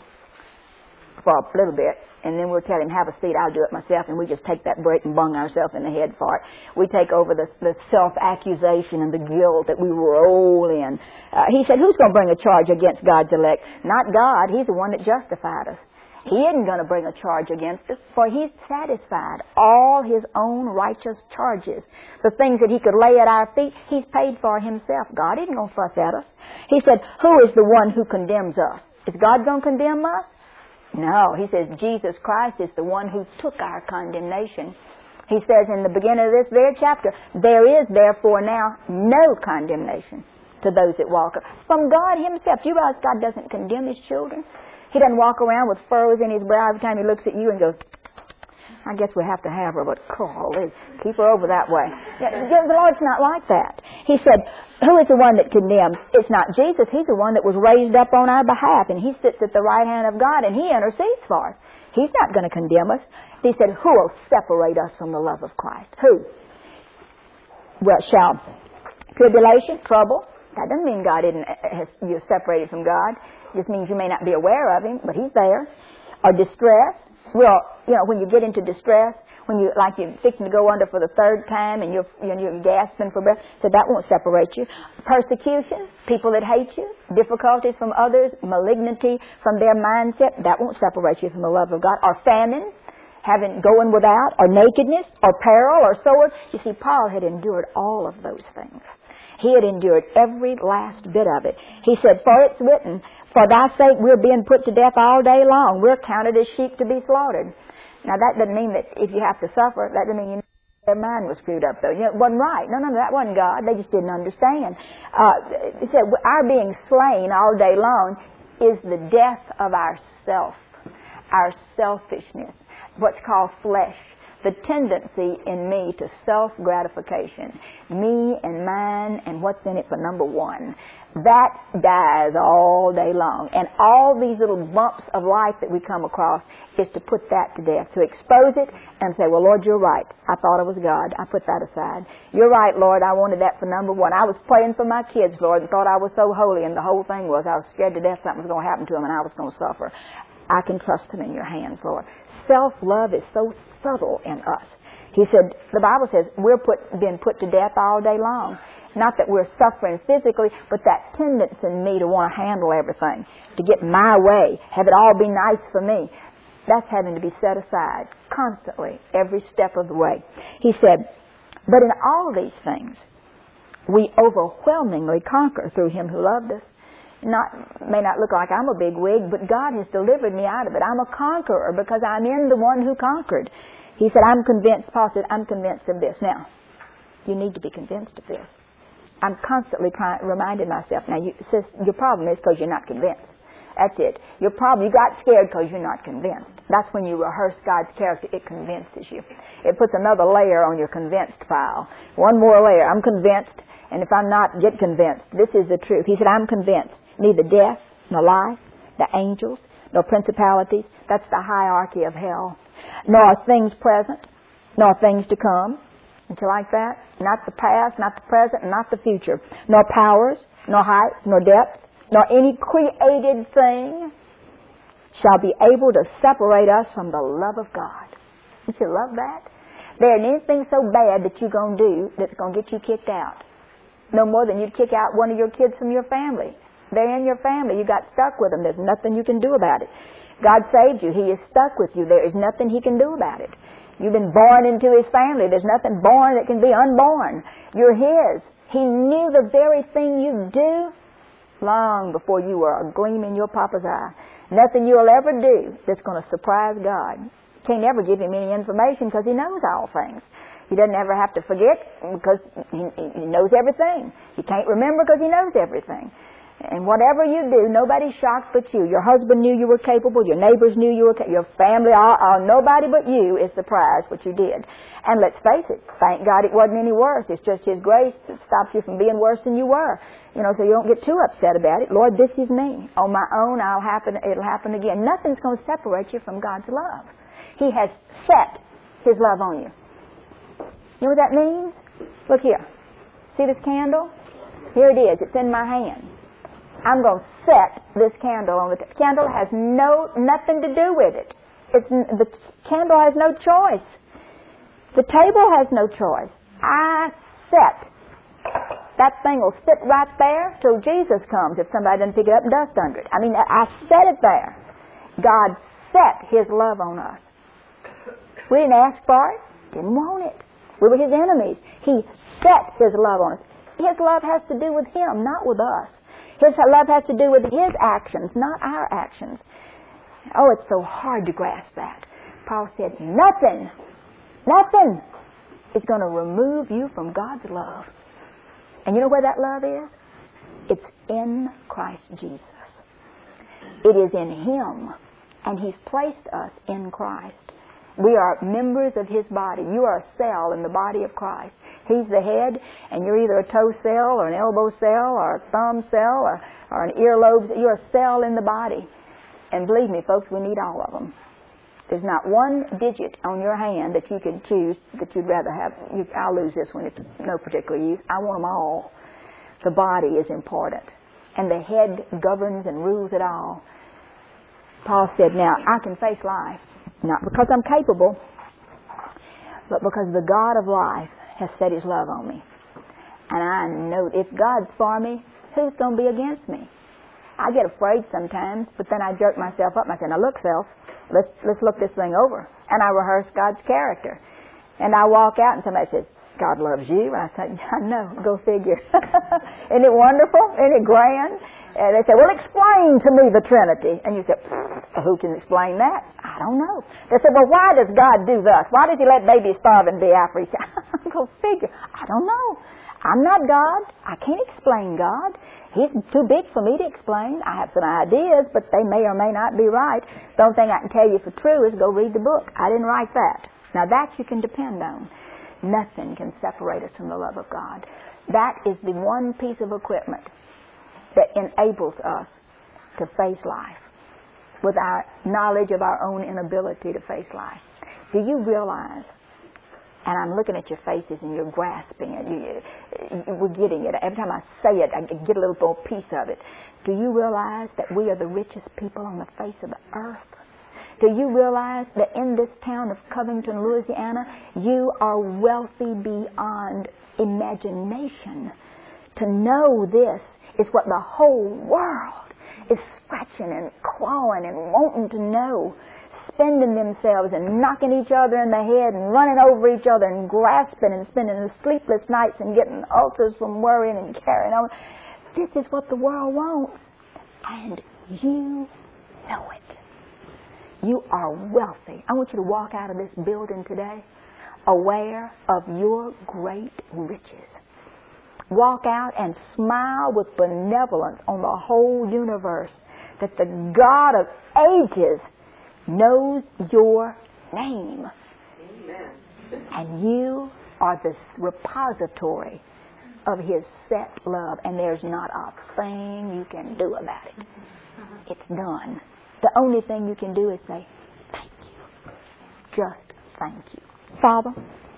For a little bit, and then we'll tell him, have a seat, I'll do it myself, and we just take that break and bung ourselves in the head for it. We take over the self-accusation and the guilt that we roll in. He said, who's going to bring a charge against God's elect? Not God. He's the one that justified us. He isn't going to bring a charge against us, for He's satisfied all His own righteous charges. The things that He could lay at our feet, He's paid for Himself. God isn't going to fuss at us. He said, who is the one who condemns us? Is God going to condemn us? No. He says Jesus Christ is the one who took our condemnation. He says in the beginning of this very chapter, there is therefore now no condemnation to those that walk from God Himself. Do you realize God doesn't condemn His children? He doesn't walk around with furrows in His brow every time He looks at you and goes, I guess we have to have her, but golly, keep her over that way. The Lord's not like that. He said, who is the one that condemns? It's not Jesus. He's the one that was raised up on our behalf, and He sits at the right hand of God, and He intercedes for us. He's not going to condemn us. He said, who will separate us from the love of Christ? Who? Well, shall tribulation, trouble. That doesn't mean you're separated from God. It just means you may not be aware of Him, but He's there. Or distress. Well, when you get into distress, when you're fixing to go under for the third time and you're gasping for breath, so that won't separate you. Persecution, people that hate you, difficulties from others, malignity from their mindset, that won't separate you from the love of God. Or famine, going without, or nakedness, or peril, or sword. You see, Paul had endured all of those things. He had endured every last bit of it. He said, for it's written, for thy sake we're being put to death all day long. We're counted as sheep to be slaughtered. Now that doesn't mean that if you have to suffer, that doesn't mean their mind was screwed up though. It wasn't right. No, that wasn't God. They just didn't understand. He said, our being slain all day long is the death of ourself, our selfishness, what's called flesh. The tendency in me to self-gratification, me and mine and what's in it for number one, that dies all day long. And all these little bumps of life that we come across is to put that to death, to expose it and say, well, Lord, you're right. I thought it was God. I put that aside. You're right, Lord. I wanted that for number one. I was praying for my kids, Lord, and thought I was so holy, and the whole thing was I was scared to death something was going to happen to them and I was going to suffer. I can trust them in your hands, Lord. Self-love is so subtle in us. He said, the Bible says, we're being put to death all day long. Not that we're suffering physically, but that tendency in me to want to handle everything, to get my way, have it all be nice for me. That's having to be set aside constantly, every step of the way. He said, but in all these things, we overwhelmingly conquer through Him who loved us. May not look like I'm a big wig, but God has delivered me out of it. I'm a conqueror because I'm in the one who conquered. He said, I'm convinced, Paul said, I'm convinced of this. Now, you need to be convinced of this. I'm constantly reminding myself. Now, your problem is because you're not convinced. That's it. Your problem, you got scared because you're not convinced. That's when you rehearse God's character. It convinces you. It puts another layer on your convinced pile. One more layer. I'm convinced, and if I'm not, get convinced. This is the truth. He said, I'm convinced. Neither death, nor life, the angels, nor principalities, that's the hierarchy of hell, nor things present, nor things to come. Don't you like that? Not the past, not the present, and not the future. Nor powers, nor height, nor depth, nor any created thing shall be able to separate us from the love of God. Don't you love that? There ain't anything so bad that you're going to do that's going to get you kicked out. No more than you'd kick out one of your kids from your family. They're in your family. You got stuck with them. There's nothing you can do about it. God saved you. He is stuck with you. There is nothing He can do about it. You've been born into His family. There's nothing born that can be unborn. You're His. He knew the very thing you'd do long before you were a gleam in your Papa's eye. Nothing you'll ever do that's going to surprise God. Can't ever give Him any information because He knows all things. He doesn't ever have to forget because He knows everything. He can't remember because He knows everything. And whatever you do, nobody's shocked but you. Your husband knew you were capable. Your neighbors knew you were capable. Your family, nobody but you is surprised what you did. And let's face it, thank God it wasn't any worse. It's just His grace that stops you from being worse than you were. So you don't get too upset about it. Lord, this is me. On my own, it'll happen again. Nothing's going to separate you from God's love. He has set His love on you. You know what that means? Look here. See this candle? Here it is. It's in my hand. I'm going to set this candle on the candle has nothing to do with it. The candle has no choice. The table has no choice. I set. That thing will sit right there till Jesus comes if somebody doesn't pick it up and dust under it. I set it there. God set His love on us. We didn't ask for it, didn't want it. We were His enemies. He set His love on us. His love has to do with Him, not with us. His love has to do with His actions, not our actions. Oh, it's so hard to grasp that. Paul said, nothing is going to remove you from God's love. And you know where that love is? It's in Christ Jesus. It is in Him, and He's placed us in Christ. We are members of His body. You are a cell in the body of Christ. He's the head, and you're either a toe cell or an elbow cell or a thumb cell or an earlobe. You're a cell in the body. And believe me, folks, we need all of them. There's not one digit on your hand that you can choose that you'd rather have. I'll lose this one. It's no particular use. I want them all. The body is important. And the head governs and rules it all. Paul said, now, I can face life. Not because I'm capable, but because the God of life has set His love on me. And I know if God's for me, who's going to be against me? I get afraid sometimes, but then I jerk myself up and I say, now look, self, let's look this thing over. And I rehearse God's character. And I walk out and somebody says, God loves you. And I say, I know, go figure. Isn't it wonderful? Isn't it grand? And they say, well, explain to me the Trinity. And you say, who can explain that? I don't know. They say, well, why does God do thus? Why does He let babies starve and die after He said, go figure. I don't know. I'm not God. I can't explain God. He's too big for me to explain. I have some ideas, but they may or may not be right. The only thing I can tell you for true is go read the book. I didn't write that. Now that you can depend on. Nothing can separate us from the love of God. That is the one piece of equipment that enables us to face life with our knowledge of our own inability to face life. Do you realize, and I'm looking at your faces and you're grasping it, we're getting it. Every time I say it, I get a little more piece of it. Do you realize that we are the richest people on the face of the earth? Do you realize that in this town of Covington, Louisiana, you are wealthy beyond imagination? To know this is what the whole world is scratching and clawing and wanting to know, spending themselves and knocking each other in the head and running over each other and grasping and spending sleepless nights and getting ulcers from worrying and carrying on. This is what the world wants, and you know it. You are wealthy. I want you to walk out of this building today aware of your great riches. Walk out and smile with benevolence on the whole universe, that the God of ages knows your name. Amen. And you are the repository of His set love, and there's not a thing you can do about it. It's done. The only thing you can do is say, thank you. Just thank you. Father,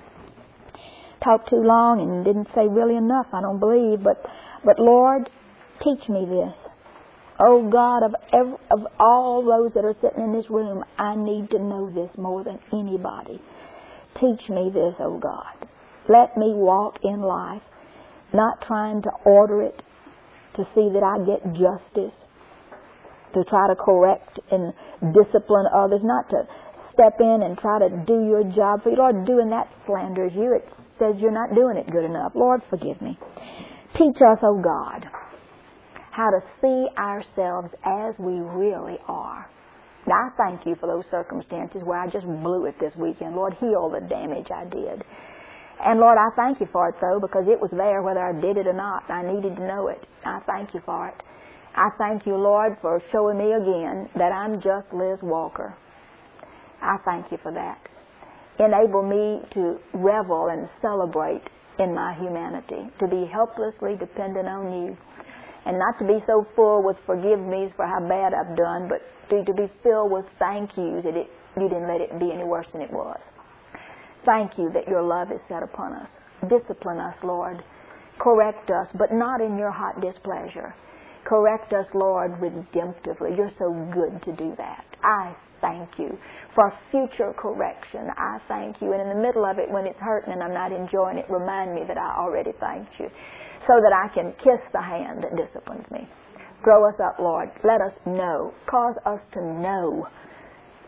talked too long and didn't say really enough, I don't believe, but Lord, teach me this. Oh God, of all those that are sitting in this room, I need to know this more than anybody. Teach me this, oh God. Let me walk in life, not trying to order it, to see that I get justice, to try to correct and discipline others, not to step in and try to do your job for you. Lord, doing that slanders you. It says you're not doing it good enough. Lord, forgive me. Teach us, oh God, how to see ourselves as we really are. Now, I thank you for those circumstances where I just blew it this weekend. Lord, heal the damage I did. And Lord, I thank you for it, though, because it was there whether I did it or not. I needed to know it. I thank you for it. I thank you, Lord, for showing me again that I'm just Liz Walker. I thank you for that. Enable me to revel and celebrate in my humanity, to be helplessly dependent on you, and not to be so full with forgive me's for how bad I've done, but to be filled with thank yous that you didn't let it be any worse than it was. Thank you that your love is set upon us. Discipline us, Lord. Correct us, but not in your hot displeasure. Correct us, Lord, redemptively. You're so good to do that. I thank you for future correction. I thank you. And in the middle of it, when it's hurting and I'm not enjoying it, remind me that I already thanked you, so that I can kiss the hand that disciplines me. Grow us up, Lord. Let us know. Cause us to know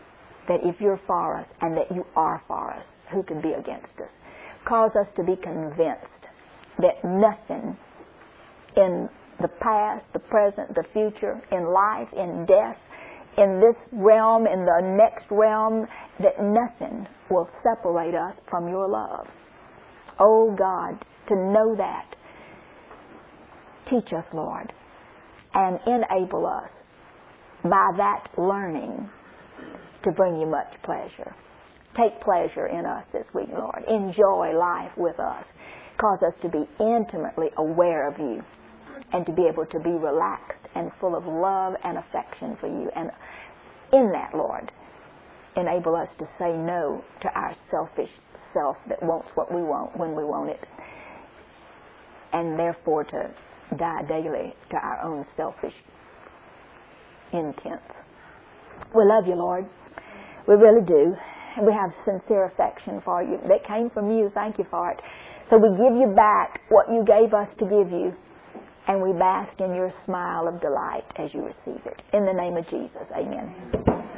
that if you're for us and that you are for us, who can be against us? Cause us to be convinced that nothing in the past, the present, the future, in life, in death, in this realm, in the next realm, that nothing will separate us from your love. Oh God, to know that. Teach us, Lord, and enable us by that learning to bring you much pleasure. Take pleasure in us this week, Lord. Enjoy life with us. Cause us to be intimately aware of you and to be able to be relaxed and full of love and affection for you. And in that, Lord, enable us to say no to our selfish self that wants what we want when we want it, and therefore to die daily to our own selfish intents. We love you, Lord. We really do. We have sincere affection for you. That came from you. Thank you for it. So we give you back what you gave us to give you, and we bask in your smile of delight as you receive it. In the name of Jesus, amen.